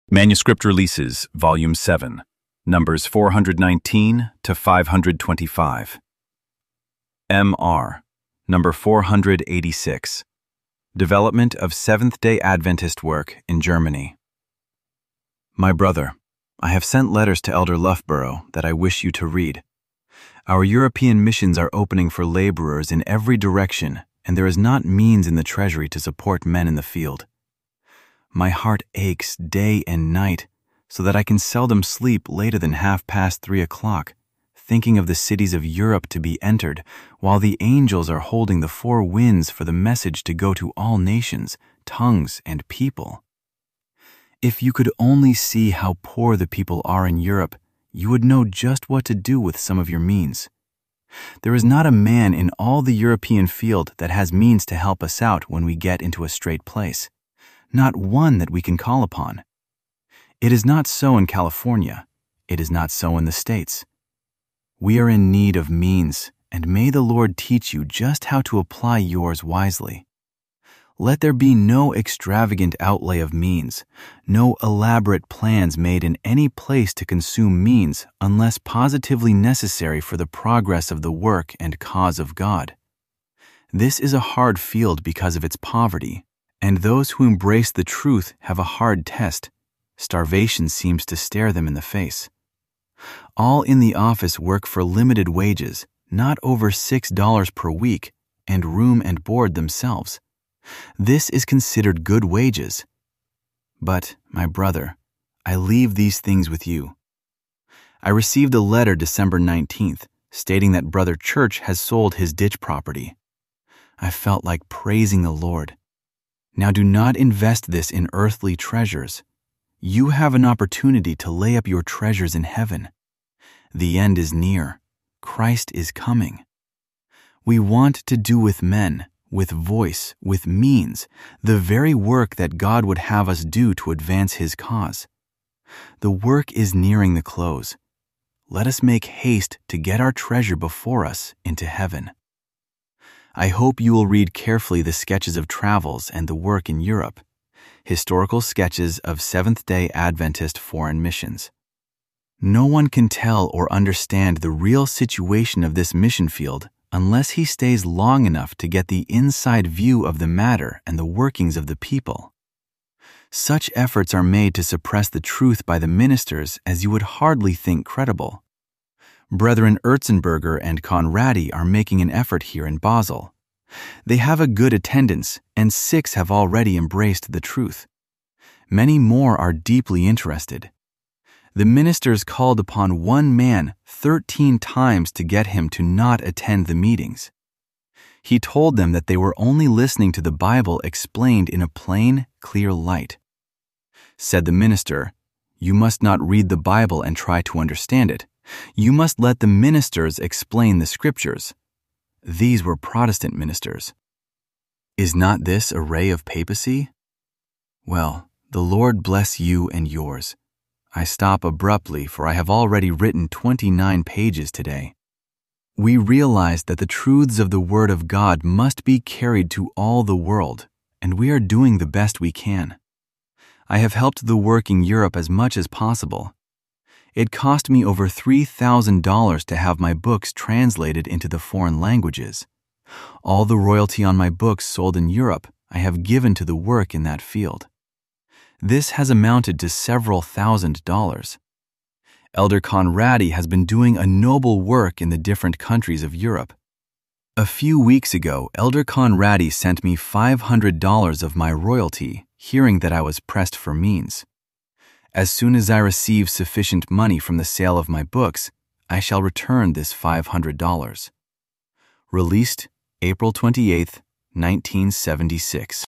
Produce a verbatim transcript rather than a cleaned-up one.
Manuscript Releases, Volume seven, numbers four hundred nineteen to five hundred twenty-five. M R, number four hundred eighty-six. Development of Seventh-day Adventist Work in Germany. My brother, I have sent letters to Elder Loughborough that I wish you to read. Our European missions are opening for laborers in every direction, and there is not means in the treasury to support men in the field. My heart aches day and night, so that I can seldom sleep later than half past three o'clock, thinking of the cities of Europe to be entered, while the angels are holding the four winds for the message to go to all nations, tongues, and people. If you could only see how poor the people are in Europe, you would know just what to do with some of your means. There is not a man in all the European field that has means to help us out when we get into a straight place. Not one that we can call upon. It is not so in California. It is not so in the States. We are in need of means, and may the Lord teach you just how to apply yours wisely. Let there be no extravagant outlay of means, no elaborate plans made in any place to consume means unless positively necessary for the progress of the work and cause of God. This is a hard field because of its poverty, and those who embrace the truth have a hard test. Starvation seems to stare them in the face. All in the office work for limited wages, not over six dollars per week, and room and board themselves. This is considered good wages. But, my brother, I leave these things with you. I received a letter December nineteenth, stating that Brother Church has sold his ditch property. I felt like praising the Lord. Now do not invest this in earthly treasures. You have an opportunity to lay up your treasures in heaven. The end is near. Christ is coming. We want to do with men, with voice, with means, the very work that God would have us do to advance His cause. The work is nearing the close. Let us make haste to get our treasure before us into heaven. I hope you will read carefully the sketches of travels and the work in Europe, historical sketches of Seventh-day Adventist foreign missions. No one can tell or understand the real situation of this mission field unless he stays long enough to get the inside view of the matter and the workings of the people. Such efforts are made to suppress the truth by the ministers as you would hardly think credible. Brethren Erzenberger and Conradi are making an effort here in Basel. They have a good attendance, and six have already embraced the truth. Many more are deeply interested. The ministers called upon one man thirteen times to get him to not attend the meetings. He told them that they were only listening to the Bible explained in a plain, clear light. Said the minister, "You must not read the Bible and try to understand it. You must let the ministers explain the scriptures." These were Protestant ministers. Is not this a ray of papacy? Well, the Lord bless you and yours. I stop abruptly, for I have already written twenty-nine pages today. We realize that the truths of the Word of God must be carried to all the world, and we are doing the best we can. I have helped the work in Europe as much as possible. It cost me over three thousand dollars to have my books translated into the foreign languages. All the royalty on my books sold in Europe I have given to the work in that field. This has amounted to several thousand dollars. Elder Conradi has been doing a noble work in the different countries of Europe. A few weeks ago, Elder Conradi sent me five hundred dollars of my royalty, hearing that I was pressed for means. As soon as I receive sufficient money from the sale of my books, I shall return this five hundred dollars. Released April twenty-eighth, nineteen seventy-six.